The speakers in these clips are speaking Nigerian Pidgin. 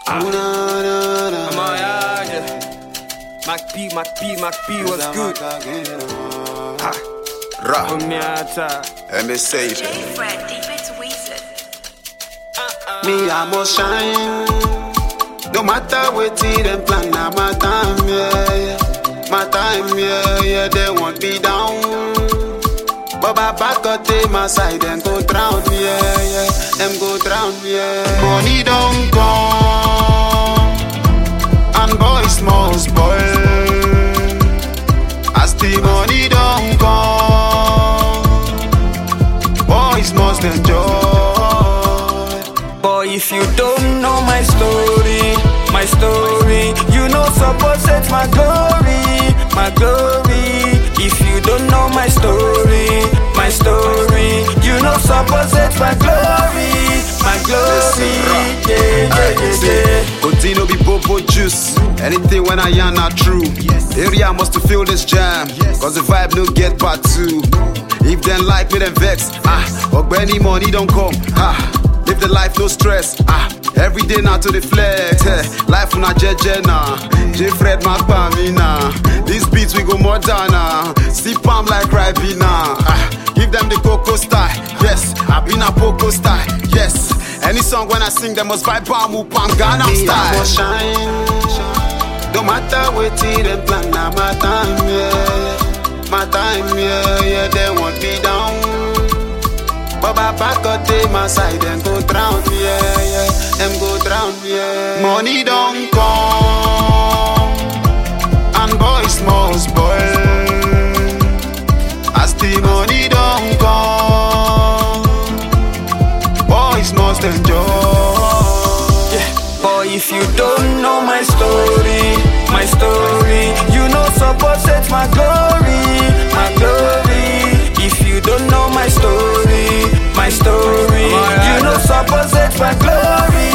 Mac P, what's good? Ra, MSH. Me, I must shine. No matter what them plan, now my time, yeah. My time, yeah, they want me down. But my back got take my side and go drown, yeah. Them go drown, yeah. Money don't come, and boys must spoil. As the money don't come, boys must enjoy. Boy, if you don't know my story, you know suppose it's my glory. If you don't know my story, you know suppose it's my glory. Yeah. Continue be bobo juice. Anything when I am not true. Area must to feel this jam. Cause the vibe no get part two. If them like me, then vex. Or any money don't come. Live the life, no stress. Every day now to the flex. Life on a jeje now. J Fred Macpamina. These beats we go more down now. See palm like Ribena. Give them the cocoa style. Yes, I been a poco style. Yes, any song when I sing them must vibe Bamu Pangana style. I must shine. No matter what them plan, now my time, yeah. My time, yeah, they want me down. But my back got take my side and go drown, yeah. Them go drown, yeah. Money don't come, and boys must spoil. As the money don't come, boys must enjoy. Boy, if you don't know my story, you know suppose it's my glory. If you don't know my story, you know suppose it's my glory.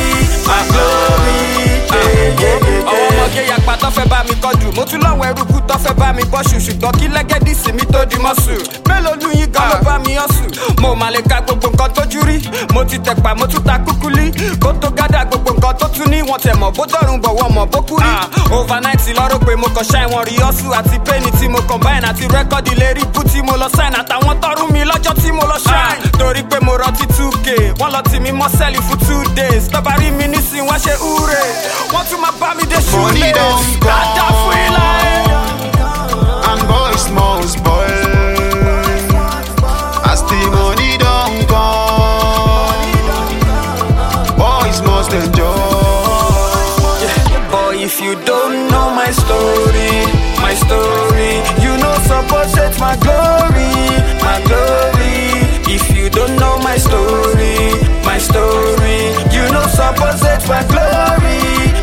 Ọmọge yàgbà tó fẹ́ bá mi kọjú, mo tún lọ́wọ́ eruku tó fẹ́ bá mi bọ́ṣù, ṣùgbọ́n kí lẹ́gẹ́dì sí mi tó di mọ́sù. Mélòó lu yín gan ló bá mi ọ̀sùn? Mo mà lè ka gbogbo nǹkan tójú rí, mo ti tẹ̀pà mo tún ta kúkúlí. Kó tó gádà gbogbo nǹkan tó tún ní, wọ́n tẹ̀ mọ̀ bó dọ̀rùn bọ̀ wọ́n mọ̀ bó kú rí. Overnight lọ́rọ̀ pé mo kàn ṣáì wọn rí ọ̀sùn àti pẹ́ẹ́nì tí mo combine àti rẹ́kọ̀dì lérí bú tí mo lọ sign àtàwọn tọrún mi lọ́jọ́ tí mo lọ shine. Torí pé mo rọtí 2K, wọ́n lọ tì mí mọ́ sẹ́ẹ̀lì fún 2 days. Tọ́ba rí mi nísìn wọ́n ṣe húre, wọ́n tún máa bá mi dé ṣúlẹ̀. Money don't come, and boys must spoil. As the money don't come, boys must enjoy. Boy, if you don't know my story, you know suppose it's my glory. If you don't know my story, you know suppose it's my glory.